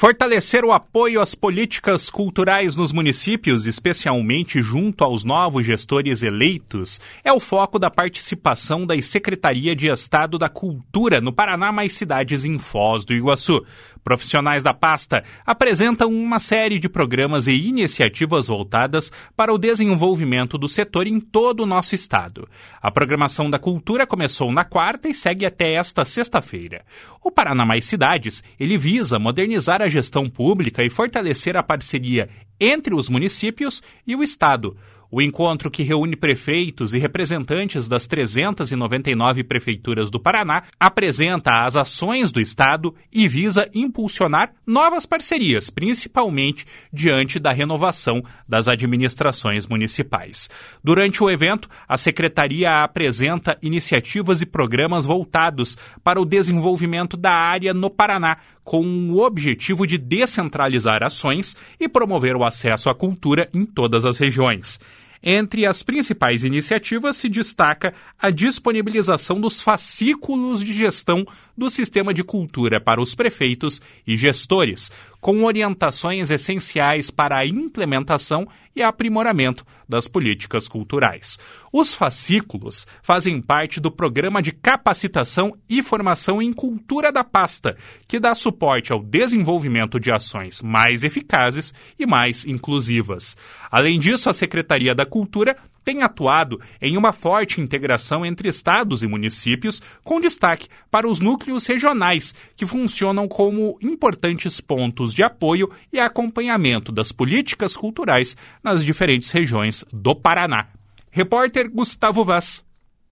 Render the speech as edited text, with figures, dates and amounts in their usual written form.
Fortalecer o apoio às políticas culturais nos municípios, especialmente junto aos novos gestores eleitos, é o foco da participação da Secretaria de Estado da Cultura no Paraná mais Cidades em Foz do Iguaçu. Profissionais da pasta apresentam uma série de programas e iniciativas voltadas para o desenvolvimento do setor em todo o nosso estado. A programação da cultura começou na quarta e segue até esta sexta-feira. O Paraná mais Cidades, ele visa modernizar a gestão pública e fortalecer a parceria entre os municípios e o estado. O encontro, que reúne prefeitos e representantes das 399 prefeituras do Paraná, apresenta as ações do Estado e visa impulsionar novas parcerias, principalmente diante da renovação das administrações municipais. Durante o evento, a Secretaria apresenta iniciativas e programas voltados para o desenvolvimento da área no Paraná, com o objetivo de descentralizar ações e promover o acesso à cultura em todas as regiões. Entre as principais iniciativas se destaca a disponibilização dos fascículos de gestão do sistema de cultura para os prefeitos e gestores, com orientações essenciais para a implementação e aprimoramento das políticas culturais. Os fascículos fazem parte do programa de capacitação e formação em cultura da pasta, que dá suporte ao desenvolvimento de ações mais eficazes e mais inclusivas. Além disso, a Secretaria da Cultura tem atuado em uma forte integração entre estados e municípios, com destaque para os núcleos regionais, que funcionam como importantes pontos de apoio e acompanhamento das políticas culturais nas diferentes regiões do Paraná. Repórter Gustavo Vaz.